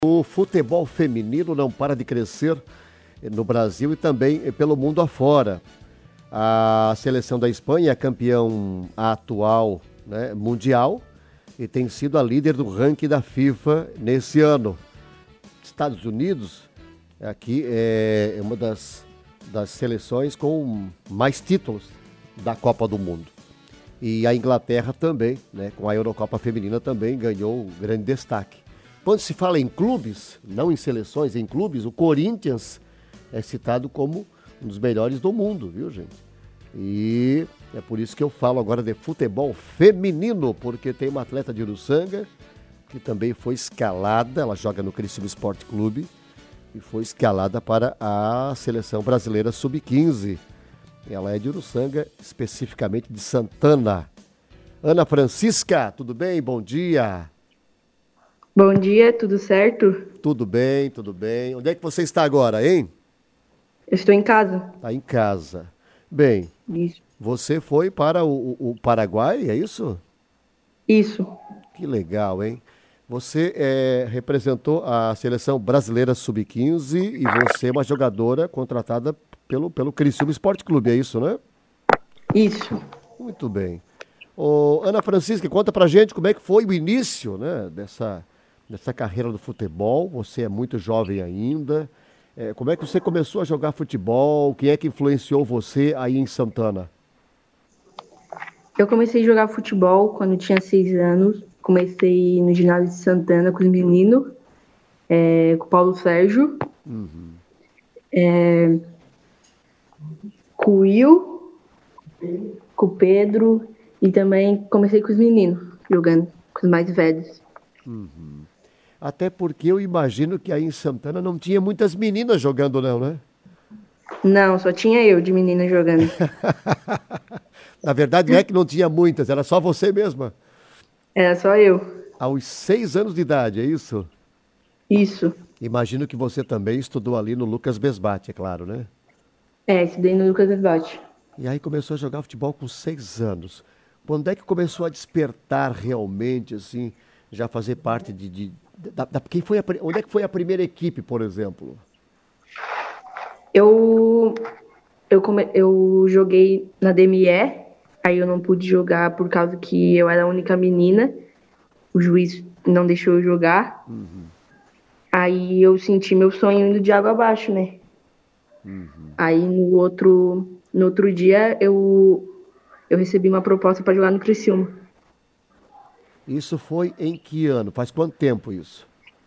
O futebol feminino não para de crescer no Brasil e também pelo mundo afora. A seleção da Espanha é campeão atual, né, mundial e tem sido a líder do ranking da FIFA nesse ano. Estados Unidos aqui é uma das seleções com mais títulos da Copa do Mundo. E a Inglaterra também, né, com a Eurocopa Feminina também ganhou grande destaque. Quando se fala em clubes, não em seleções, em clubes, o Corinthians é citado como um dos melhores do mundo, viu, gente? E é por isso que eu falo agora de futebol feminino, porque tem uma atleta de Uruçanga que também foi escalada, ela joga no Criciúma Esporte Clube e foi escalada para a seleção brasileira sub-15. Ela é de Uruçanga, especificamente de Santana. Ana Francisca, tudo bem? Bom dia. Bom dia, tudo certo? Tudo bem, tudo bem. Onde é que você está agora, hein? Eu estou em casa. Está em casa. Bem, Isso. você foi para o Paraguai, é isso? Isso. Que legal, hein? Você representou a seleção brasileira sub-15 e você é uma jogadora contratada pelo Criciúma Esporte Clube, é isso, né? Isso. Muito bem. Ô, Ana Francisca, conta pra gente como é que foi o início, né, dessa carreira do futebol. Você é muito jovem ainda. Como é que você começou a jogar futebol? Quem é que influenciou você aí em Santana? Eu comecei a jogar futebol quando tinha 6 anos. Comecei no ginásio de Santana com os meninos, com o Paulo Sérgio, com o Will, com o Pedro e também comecei com os meninos, jogando com os mais velhos. Até porque eu imagino que aí em Santana não tinha muitas meninas jogando, não, né? Não, só tinha eu de menina jogando. Na verdade, não é que não tinha muitas, era só você mesma. Era só eu. Aos 6 anos de idade, é isso? Isso. Imagino que você também estudou ali no Lucas Besbate, é claro, né? Estudei no Lucas Esbate. E aí começou a jogar futebol com 6 anos. Quando é que começou a despertar realmente, assim, já fazer parte quem foi onde é que foi a primeira equipe, por exemplo? Eu eu joguei na DME, aí eu não pude jogar por causa que eu era a única menina, o juiz não deixou eu jogar. Aí eu senti meu sonho indo de água abaixo, né? Aí no outro dia eu recebi uma proposta para jogar no Criciúma. Isso foi em que ano? Faz quanto tempo isso?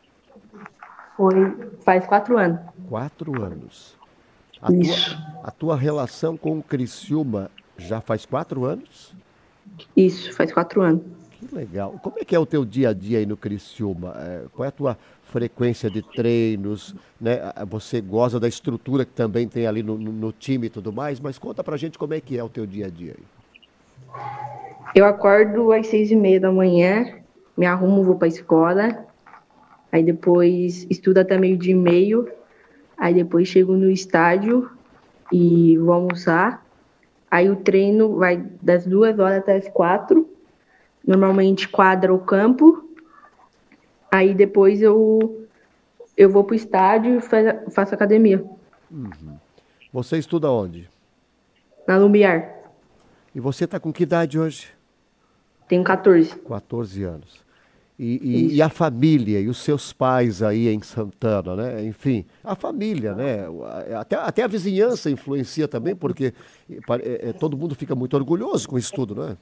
Faz 4 anos. 4 anos. A tua, Isso, a tua relação com o Criciúma já faz 4 anos? isso, faz 4 anos. Que legal. Como é que é o teu dia a dia aí no Criciúma? Qual é a tua frequência de treinos, né? Você goza da estrutura que também tem ali no time e tudo mais, mas conta pra gente como é que é o teu dia a dia aí. Eu acordo às 6:30 da manhã, me arrumo, vou pra escola, aí depois estudo até meio-dia e meio, aí depois chego no estádio e vou almoçar. Aí o treino vai das 2 horas até as 4, normalmente quadra ou campo. Aí depois eu vou pro estádio e faço academia, Você estuda onde? na Lumiar. E você tá com que idade hoje? Tenho 14. 14 anos. E a Isso. família e os seus pais aí em Santana, né? Enfim, a família, né? Até a vizinhança influencia também, porque todo mundo fica muito orgulhoso com isso tudo, né?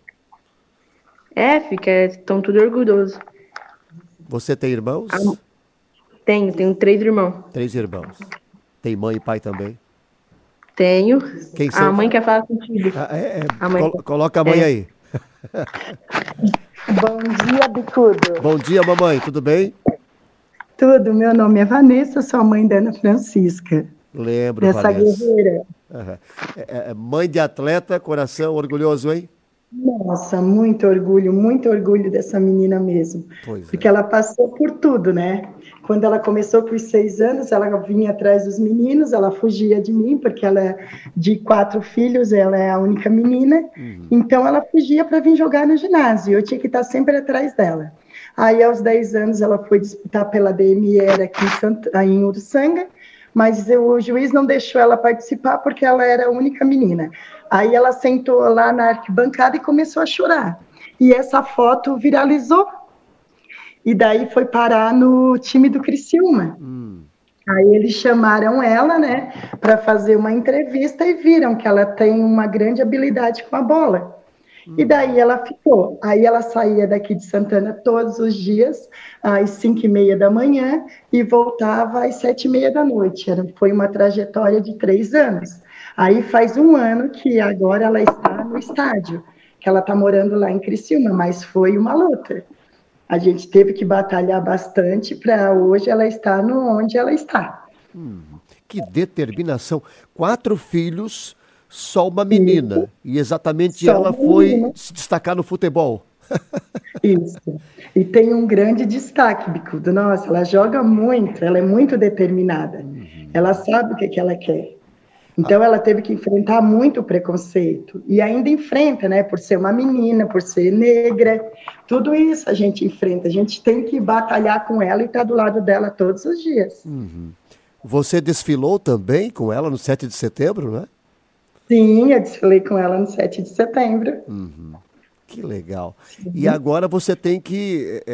Estão tudo orgulhosos. Você tem Ah, irmãos? tenho 3 irmãos. 3 irmãos. Tem mãe e pai também? Tenho. Quem A são? mãe quer falar contigo. A mãe Coloca a mãe é. aí. Bom dia, Bicudo. Bom dia, mamãe, tudo bem? Tudo, meu nome é Vanessa, sou a mãe da Ana Francisca, Lembro, dessa Vanessa. guerreira. Aham. Mãe de atleta, coração orgulhoso, hein? Nossa, muito orgulho dessa menina mesmo, Pois porque é. ela passou por tudo, né? Quando ela começou com os 6 anos, ela vinha atrás dos meninos, ela fugia de mim, porque ela é de 4 filhos, ela é a única menina, então ela fugia para vir jogar no ginásio, eu tinha que estar sempre atrás dela. Aí, aos 10 anos, ela foi disputar pela DMR aqui em Uruçanga, mas o juiz não deixou ela participar porque ela era a única menina. Aí ela sentou lá na arquibancada e começou a chorar. E essa foto viralizou. E daí foi parar no time do Criciúma. Aí eles chamaram ela, né, para fazer uma entrevista e viram que ela tem uma grande habilidade com a bola. E daí ela ficou. Aí ela saía daqui de Santana todos os dias, às 5h30 da manhã, e voltava às 7h30 da noite. Foi uma trajetória de 3 anos. Aí faz um ano que agora ela está no estádio, que ela está morando lá em Criciúma, mas foi uma luta. A gente teve que batalhar bastante para hoje ela estar onde ela está. Que determinação. 4 filhos, só uma menina. E exatamente Só ela uma foi menina. se destacar no futebol. Isso. E tem um grande destaque, Bicudo. Nossa, ela joga muito, ela é muito determinada. Ela sabe o que ela quer. Então ela teve que enfrentar muito o preconceito. E ainda enfrenta, né? Por ser uma menina, por ser negra. Tudo isso a gente enfrenta. A gente tem que batalhar com ela e estar do lado dela todos os dias. Você desfilou também com ela no 7 de setembro, né? Sim, eu desfilei com ela no 7 de setembro. Que legal. E agora você tem que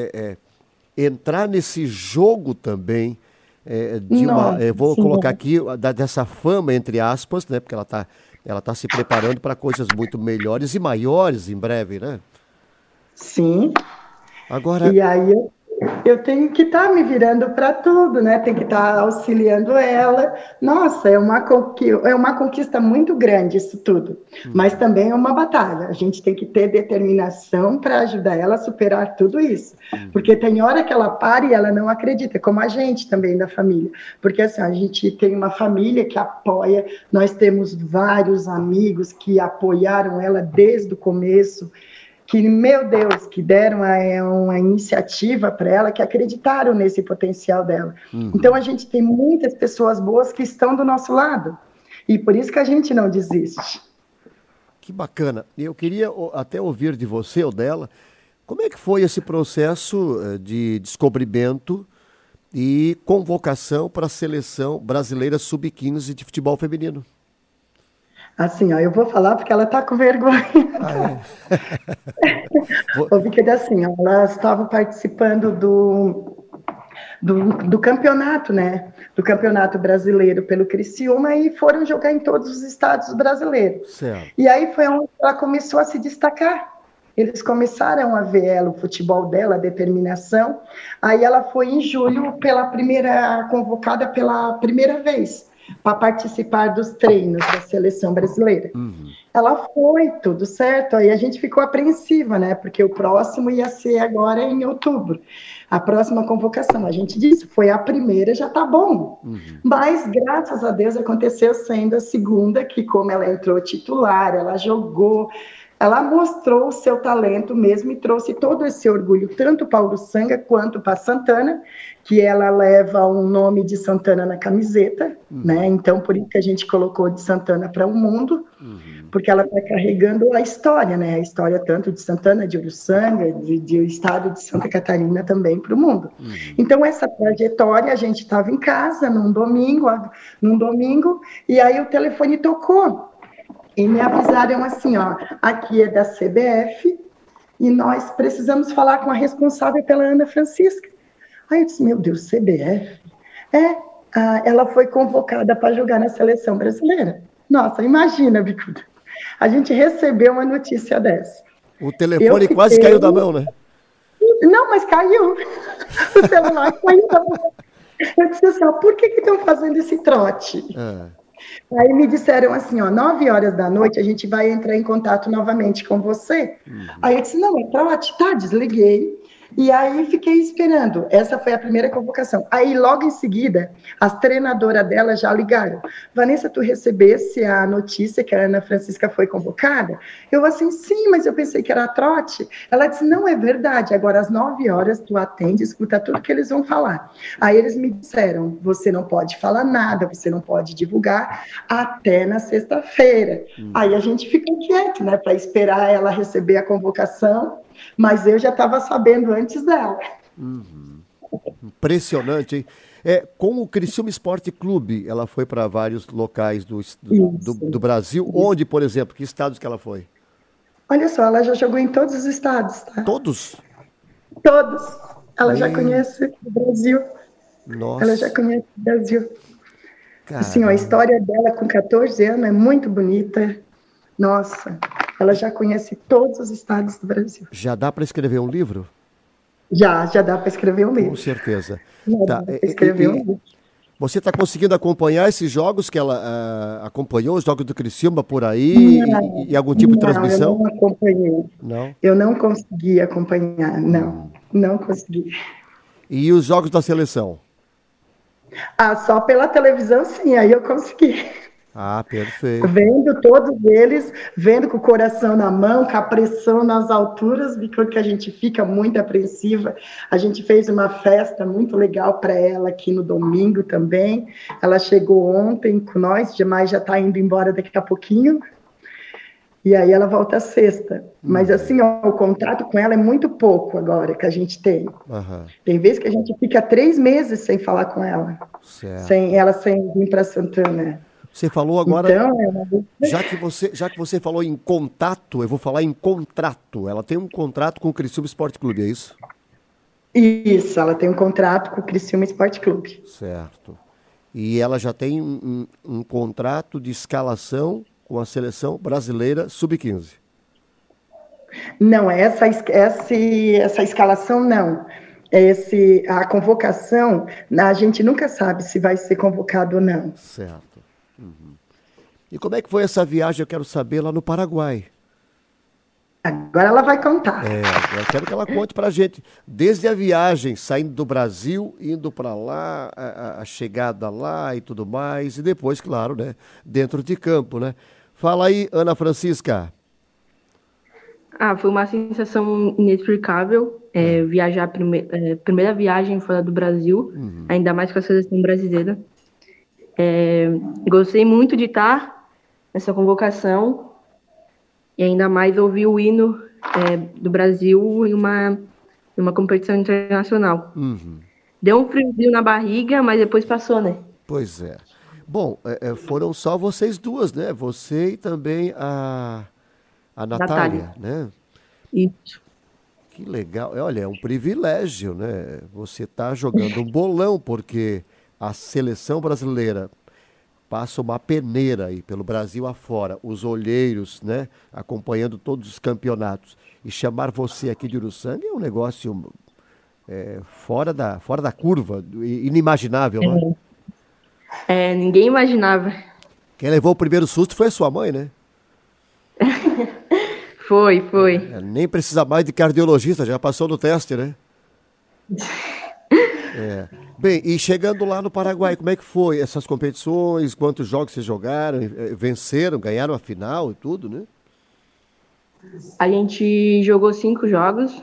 entrar nesse jogo também, Nossa vou colocar Senhora. aqui, dessa fama, entre aspas, né? Porque ela tá se preparando para coisas muito melhores e maiores em breve, né? Sim. Agora, E aí eu tenho que estar me virando para tudo, né? Tem que estar auxiliando ela. Nossa, é uma conquista muito grande isso tudo, mas também é uma batalha. A gente tem que ter determinação para ajudar ela a superar tudo isso, porque tem hora que ela para e ela não acredita, como a gente também da família, porque assim, a gente tem uma família que apoia, nós temos vários amigos que apoiaram ela desde o começo, que, meu Deus, que deram uma iniciativa para ela, que acreditaram nesse potencial dela. Então, a gente tem muitas pessoas boas que estão do nosso lado, e por isso que a gente não desiste. que bacana. Eu queria até ouvir de você ou dela, como é que foi esse processo de descobrimento e convocação para a seleção brasileira sub-15 de futebol feminino? Assim, ó, eu vou falar porque ela está com vergonha. Ah, é? Ouvi que assim, ó, ela estava participando do campeonato, né? Do campeonato brasileiro pelo Criciúma e foram jogar em todos os estados brasileiros. Certo. E aí foi onde ela começou a se destacar. Eles começaram a ver ela, o futebol dela, a determinação. Aí ela foi em julho convocada pela primeira vez para participar dos treinos da seleção brasileira. Ela foi, tudo certo. Aí a gente ficou apreensiva, né? Porque o próximo ia ser agora em outubro. A próxima convocação. A gente disse, foi a primeira, já tá bom. Mas, graças a Deus, aconteceu sendo a segunda, que como ela entrou titular, ela jogou, ela mostrou o seu talento mesmo e trouxe todo esse orgulho, tanto para Uruçanga quanto para Santana, que ela leva o nome de Santana na camiseta, né? Então, por isso que a gente colocou de Santana para o mundo, porque ela está carregando a história, né? A história tanto de Santana, de Uruçanga, de estado de Santa Catarina também para o mundo. Então, essa trajetória, a gente estava em casa num domingo, e aí o telefone tocou. E me avisaram assim, ó, aqui é da CBF e nós precisamos falar com a responsável pela Ana Francisca. Aí eu disse, meu Deus, CBF? Ela foi convocada para jogar na seleção brasileira. Nossa, imagina, Bicuda. A gente recebeu uma notícia dessa. O telefone quase caiu da mão, né? Não, mas caiu. O celular caiu da mão. Eu disse assim, ó, por que estão fazendo esse trote? Aí me disseram assim, ó, 9h da noite a gente vai entrar em contato novamente com você. Aí eu disse, não, é trote, tá, desliguei. E aí fiquei esperando. Essa foi a primeira convocação. Aí logo em seguida, as treinadoras dela já ligaram. Vanessa, tu recebesse a notícia que a Ana Francisca foi convocada? Eu assim, sim, mas eu pensei que era trote. Ela disse, não, é verdade. Agora às 9h tu atende, escuta tudo que eles vão falar. Aí eles me disseram, você não pode falar nada, você não pode divulgar até na sexta-feira. Aí a gente ficou quieto, né, para esperar ela receber a convocação. mas eu já estava sabendo antes dela. Impressionante, hein? Com o Criciúma Esporte Clube, ela foi para vários locais do Isso. Brasil. Onde, por exemplo? Que estados que ela foi? Olha só, ela já jogou em todos os estados, tá? Todos? Todos. Ela já Meu, conhece o Brasil. Ela já nossa, conhece o Brasil. Assim, ó, a caramba. história dela com 14 anos é muito bonita. Nossa, ela já conhece todos os estados do Brasil. Já dá para escrever um livro? Já dá para escrever um Com livro. certeza. Já Tá. dá para escrever um livro. Você está conseguindo acompanhar esses jogos que ela acompanhou, os jogos do Criciúma por aí e algum tipo de Não, eu transmissão? não acompanhei. Não? Eu não consegui acompanhar, não. Não consegui. E os jogos da seleção? Ah, só pela televisão, sim, aí eu consegui. Ah, perfeito. Vendo todos eles, vendo com o coração na mão, com a pressão nas alturas, porque a gente fica muito apreensiva. A gente fez uma festa muito legal para ela aqui no domingo também. Ela chegou ontem com nós, mas já está indo embora daqui a pouquinho. E aí ela volta sexta. Mas assim, ó, o contato com ela é muito pouco agora que a gente tem. Aham, Tem vezes que a gente fica 3 meses sem falar com ela, sem certo. ela sem vir para Santana. Você falou agora, Então, é uma... já que você falou em contato, eu vou falar em contrato. Ela tem um contrato com o Criciúma Esporte Clube, é isso? Isso, ela tem um contrato com o Criciúma Esporte Clube. Certo. E ela já tem um contrato de escalação com a seleção brasileira sub-15. Não, essa escalação não. A convocação, a gente nunca sabe se vai ser convocado ou não. Certo. E como é que foi essa viagem? Eu quero saber lá no Paraguai. Agora ela vai contar. Eu quero que ela conte pra gente, desde a viagem, saindo do Brasil, indo para lá, a chegada lá e tudo mais, e depois, claro, né, dentro de campo, né? Fala aí, Ana Francisca. Foi uma sensação inexplicável viajar, primeira viagem fora do Brasil, ainda mais com a seleção brasileira. Gostei muito de estar nessa convocação e ainda mais ouvir o hino do Brasil em uma competição internacional. Deu um friozinho na barriga, mas depois passou, né? Pois é. Bom, foram só vocês duas, né? Você e também a Natália. Natália, né? Isso. Que legal. Olha, é um privilégio, né? Você tá jogando um bolão, porque a seleção brasileira passa uma peneira aí pelo Brasil afora, os olheiros, né? Acompanhando todos os campeonatos. E chamar você aqui de Uruçanga é um negócio fora da curva, inimaginável, não é? Ninguém imaginava. Quem levou o primeiro susto foi a sua mãe, né? Foi. Nem precisa mais de cardiologista, já passou no teste, né? Bem, e chegando lá no Paraguai, como é que foi essas competições? Quantos jogos vocês jogaram? Venceram, ganharam a final e tudo, né? A gente jogou 5 jogos.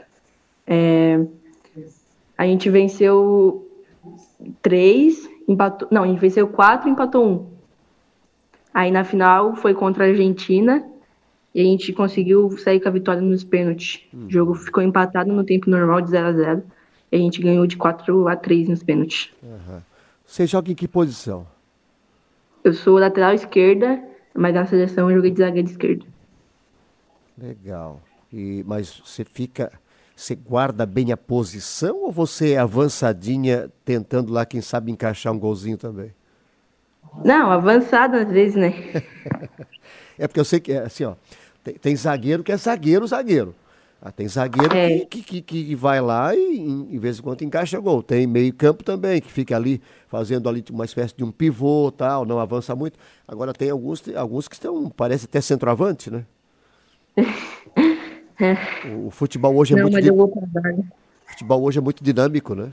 A gente venceu 3, empatou. Não, a gente venceu 4 e empatou 1. Aí na final foi contra a Argentina e a gente conseguiu sair com a vitória nos pênaltis. O jogo ficou empatado no tempo normal de 0-0 e a gente ganhou de 4-3 nos pênaltis. Você joga em que posição? Eu sou lateral esquerda, mas na seleção eu joguei de zagueiro esquerdo. Legal. Mas você guarda bem a posição ou você é avançadinha tentando lá, quem sabe, encaixar um golzinho também? Não, avançado às vezes, né? É porque eu sei que é assim, ó. Tem zagueiro que é zagueiro. Tem zagueiro que vai lá e em vez em quando encaixa gol. Tem meio campo também, que fica ali fazendo ali uma espécie de um pivô, tal, não avança muito. Agora tem alguns que estão, parece até centroavante, né? O futebol hoje é Não, muito mas eu vou pra zaga. futebol hoje é muito dinâmico, né?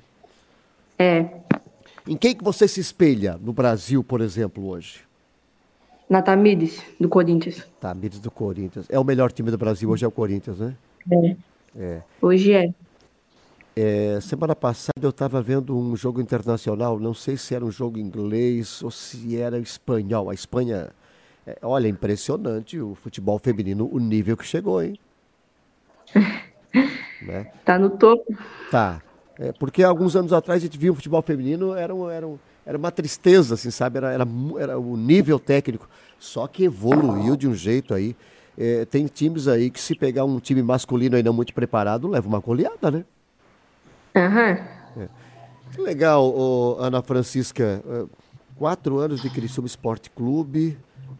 Em quem que você se espelha no Brasil, por exemplo, hoje? Na Tamires, do Corinthians. Tá, Mides do Corinthians. É o melhor time do Brasil hoje é o Corinthians, né? Hoje é. Semana passada eu estava vendo um jogo internacional, não sei se era um jogo inglês ou se era espanhol. A Espanha, olha, impressionante o futebol feminino, o nível que chegou, hein? né? Tá no topo. Tá. Porque alguns anos atrás a gente via o futebol feminino, era uma tristeza, assim, sabe? Era o nível técnico. Só que evoluiu de um jeito aí. Tem times aí que se pegar um time masculino aí não muito preparado, leva uma goleada, né? Aham. Que legal, Ana Francisca. 4 anos de Criciúma Esporte Clube,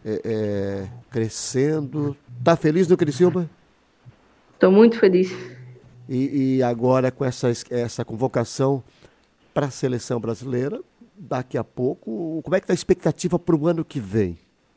crescendo. Tá feliz no Criciúma? Tô muito feliz. E agora com essa convocação para a seleção brasileira, daqui a pouco, como é que está a expectativa para o ano que vem?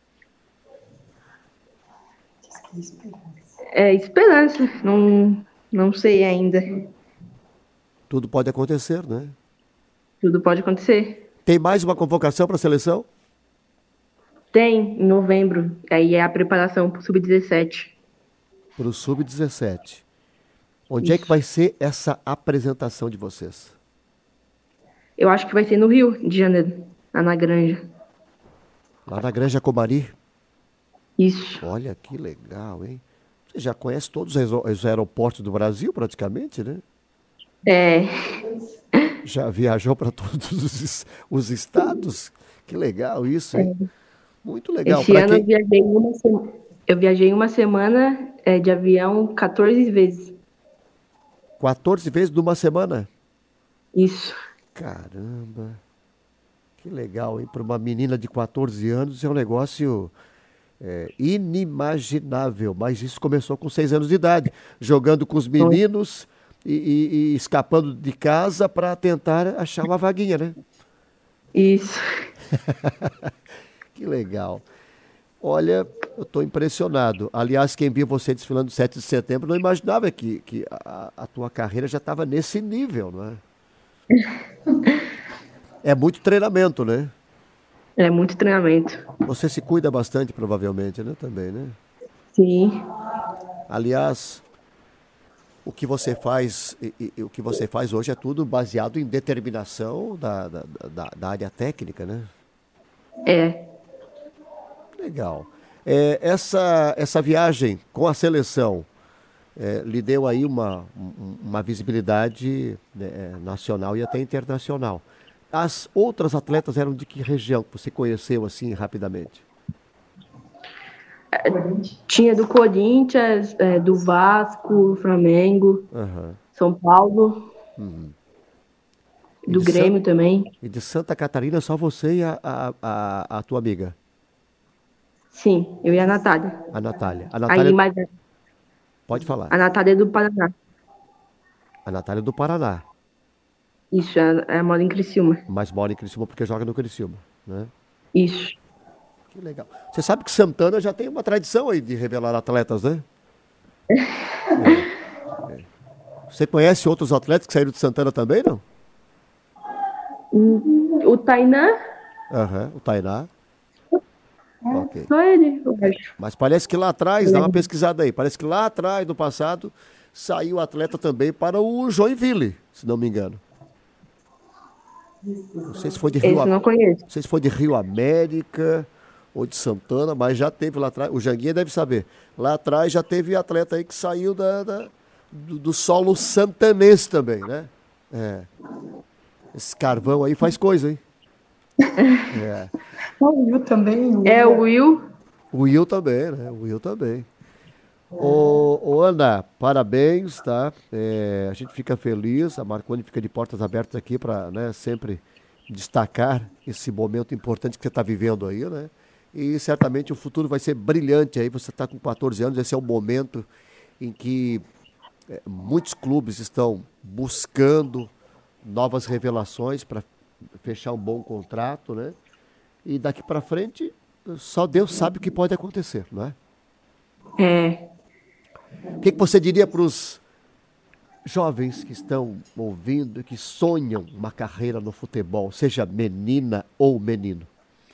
É esperança. Não sei ainda. Tudo pode acontecer, né? Tudo pode acontecer. Tem mais uma convocação para a seleção? Tem, em novembro. Aí é a preparação pro Sub-17. Para o Sub-17. Onde é que vai ser essa apresentação de vocês? Eu acho que vai ser no Rio de Janeiro, lá na Granja. Lá na Granja Comari? Isso. Olha que legal, hein? Você já conhece todos os aeroportos do Brasil, praticamente, né? É, Já viajou para todos os estados? Que legal isso, hein? Muito legal. esse Para ano quem? eu viajei uma semana de avião 14 vezes. 14 vezes numa semana? Isso. Caramba, que legal, hein? Para uma menina de 14 anos é um negócio inimaginável. Mas isso começou com 6 anos de idade, jogando com os meninos e escapando de casa para tentar achar uma vaguinha, né? Isso. Que legal. Olha, eu estou impressionado. Aliás, quem viu você desfilando 7 de setembro não imaginava que a tua carreira já estava nesse nível, não é? É muito treinamento, né? É muito treinamento. Você se cuida bastante, provavelmente, né? Também, né? Sim. Aliás, o que você faz hoje é tudo baseado em determinação da área técnica, né? É. Legal. Essa viagem com a seleção lhe deu aí uma visibilidade, né, nacional e até internacional. As outras atletas eram de que região que você conheceu assim rapidamente? Tinha do Corinthians, do Vasco, Flamengo, Aham. São Paulo, E do de, San- Grêmio também. e de Santa Catarina, só você e a tua amiga, Sim, eu e a Natália. a Natália. A Aí, Natália, mas pode falar. a Natália é do Paraná. A Natália é do Paraná, Isso, ela mora em Criciúma. mas mora em Criciúma porque joga no Criciúma, né? Isso. Que legal. Você sabe que Santana já tem uma tradição aí de revelar atletas, né? Você conhece outros atletas que saíram de Santana também, não? O Tainan, Aham, o Tainá. Ok. só ele, eu acho. Mas parece que lá atrás, dá uma pesquisada aí, parece que lá atrás, no passado, saiu atleta também para o Joinville, se não me engano. Não sei se foi de Esse eu não conheço. não sei se foi de Rio América ou de Santana, mas já teve lá atrás. O Janguinha deve saber. Lá atrás já teve atleta aí que saiu do solo santanense também, né? É. Esse carvão aí faz coisa, hein? É. O Will também, o É o Will. Will. O Will também, né? O Will também. Ô, Ana, parabéns, tá? A gente fica feliz, a Marconi fica de portas abertas aqui para, né, sempre destacar esse momento importante que você está vivendo aí, né? E certamente o futuro vai ser brilhante aí. Você está com 14 anos, esse é o momento em que muitos clubes estão buscando novas revelações para fechar um bom contrato, né? E daqui para frente, só Deus sabe o que pode acontecer, não é? É. O que você diria para os jovens que estão ouvindo e que sonham uma carreira no futebol, seja menina ou menino?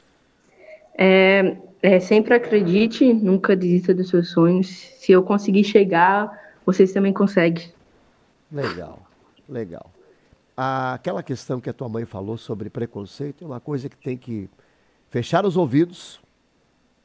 Sempre acredite, nunca desista dos seus sonhos. Se eu conseguir chegar, vocês também conseguem. Legal, legal. Aquela questão que a tua mãe falou sobre preconceito é uma coisa que tem que fechar os ouvidos,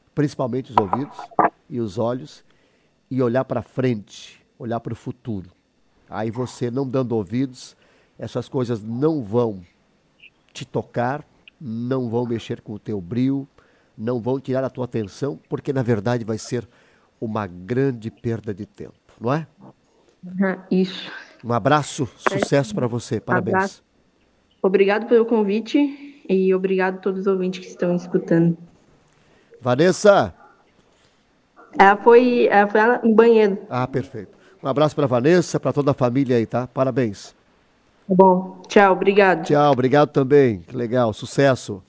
principalmente os ouvidos e os olhos, e olhar para frente, olhar para o futuro. Aí você não dando ouvidos, essas coisas não vão te tocar, não vão mexer com o teu brio, não vão tirar a tua atenção, porque na verdade vai ser uma grande perda de tempo, não é? Isso. Um abraço, sucesso para você, parabéns. Abraço. Obrigado pelo convite e obrigado a todos os ouvintes que estão escutando. Vanessa! Ela foi lá no banheiro. Ah, perfeito. Um abraço para Vanessa, para toda a família aí, tá? Parabéns. Tá bom. Tchau, obrigado. Tchau, obrigado também. Que legal, sucesso.